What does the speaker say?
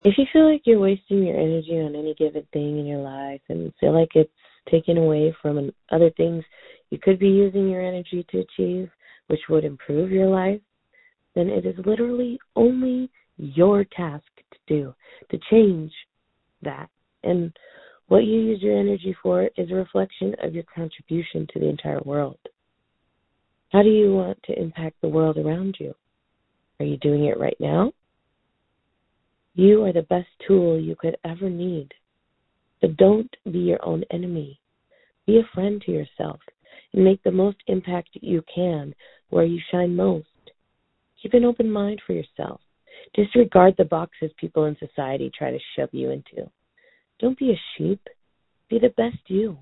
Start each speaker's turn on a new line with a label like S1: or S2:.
S1: If you feel like you're wasting your energy on any given thing in your life and feel like it's taken away from other things you could be using your energy to achieve, which would improve your life, then it is literally only your task to do, to change that. And what you use your energy for is a reflection of your contribution to the entire world. How do you want to impact the world around you? Are you doing it right now? You are the best tool you could ever need. But don't be your own enemy. Be a friend to yourself and make the most impact you can where you shine most. Keep an open mind for yourself. Disregard the boxes people in society try to shove you into. Don't be a sheep. Be the best you.